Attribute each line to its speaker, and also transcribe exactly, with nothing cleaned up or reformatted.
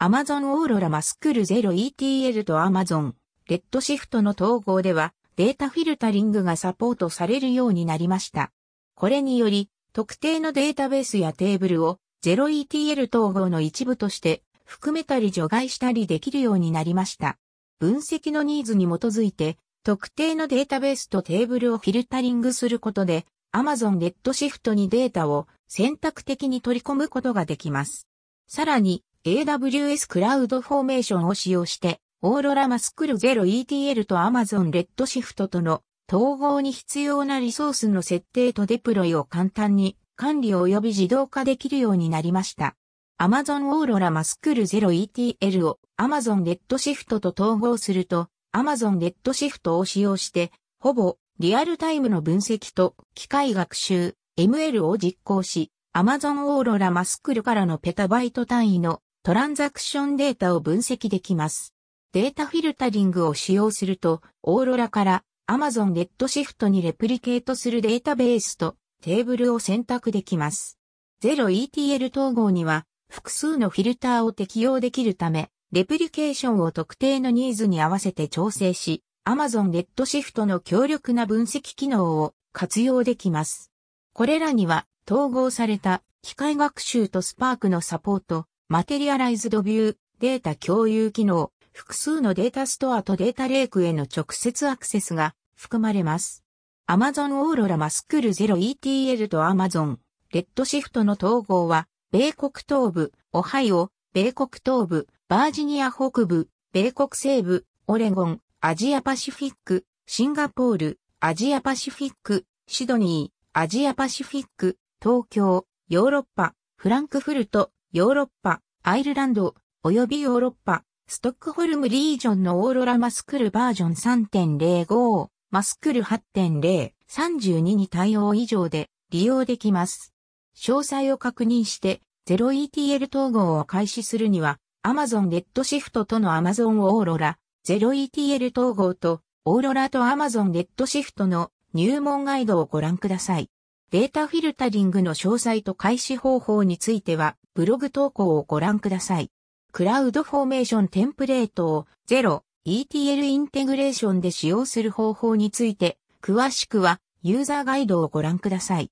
Speaker 1: Amazon Aurora マスクル ゼロイーティーエル と Amazon Redshift の統合ではデータフィルタリングがサポートされるようになりました。これにより特定のデータベースやテーブルを ゼロイーティーエル 統合の一部として含めたり除外したりできるようになりました。分析のニーズに基づいて特定のデータベースとテーブルをフィルタリングすることで Amazon Redshift にデータを選択的に取り込むことができます。さらに エーダブリューエス クラウドフォーメーションを使用して、オーロラマスクル ゼロイーティーエル と Amazon Redshift との統合に必要なリソースの設定とデプロイを簡単に管理及び自動化できるようになりました。Amazon Aurora マスクル ゼロイーティーエル を Amazon Redshift と統合すると、Amazon Redshift を使用して、ほぼリアルタイムの分析と機械学習、エムエル を実行し、Amazon Aurora マスクルからのペタバイト単位のトランザクションデータを分析できます。データフィルタリングを使用すると、オーロラから Amazon Redshift にレプリケートするデータベースとテーブルを選択できます。ゼロイーティーエル 統合には複数のフィルターを適用できるため、レプリケーションを特定のニーズに合わせて調整し、Amazon Redshift の強力な分析機能を活用できます。これらには統合された機械学習とスパークのサポート、マテリアライズドビュー、データ共有機能、複数のデータストアとデータレイクへの直接アクセスが含まれます。Amazon Aurora マスクル ゼロイーティーエル と Amazon Redshift の統合は、米国東部、オハイオ、米国東部、バージニア北部、米国西部、オレゴン、アジアパシフィック、シンガポール、アジアパシフィック、シドニー、アジアパシフィック、東京、ヨーロッパ、フランクフルト、ヨーロッパ、アイルランド、及びヨーロッパ、ストックホルムリージョンのオーロラマスクルバージョン さんてんゼロご、マスクル はちてんゼロ、さんじゅうにに対応以上で利用できます。詳細を確認して ゼロイーティーエル 統合を開始するには Amazon Redshift との Amazon Aurora ゼロイーティーエル 統合と Aurora と Amazon Redshift の入門ガイドをご覧ください。データフィルタリングの詳細と開始方法についてはブログ投稿をご覧ください。クラウドフォーメーションテンプレートを ゼロイーティーエル インテグレーションで使用する方法について詳しくはユーザーガイドをご覧ください。